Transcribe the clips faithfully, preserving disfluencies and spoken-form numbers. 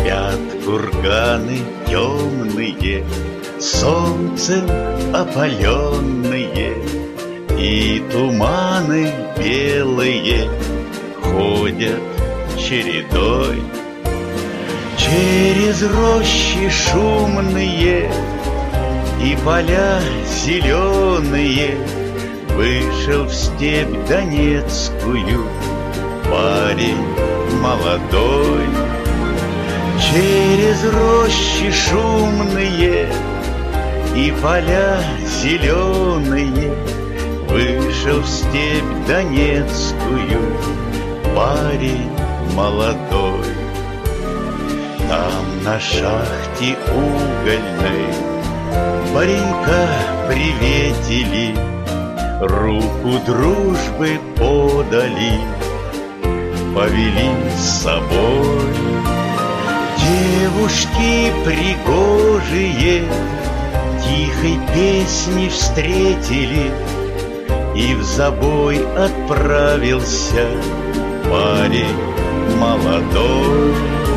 Спят курганы темные, солнцем опаленные, и туманы белые ходят чередой. Через рощи шумные и поля зеленые вышел в степь Донецкую парень молодой. Через рощи шумные и поля зеленые вышел в степь Донецкую парень молодой. Там на шахте угольной паренька приветили, руку дружбы подали, повели с собой. Девушки пригожие тихой песни встретили, и в забой отправился парень молодой.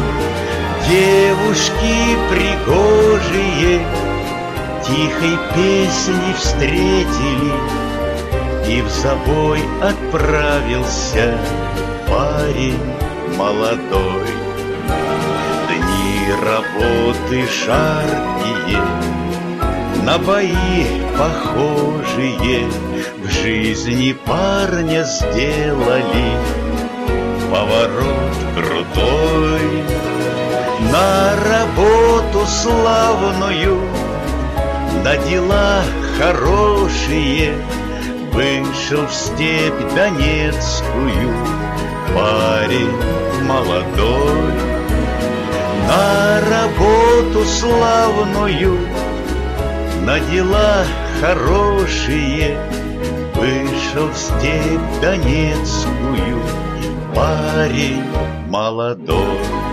Девушки пригожие тихой песни встретили, и в забой отправился парень молодой. Дни работы жаркие, на бои похожие в жизни парня сделали поворот крутой. На работу славную, на дела хорошие вышел в степь Донецкую парень молодой. На работу славную, на дела хорошие вышел в степь Донецкую парень молодой.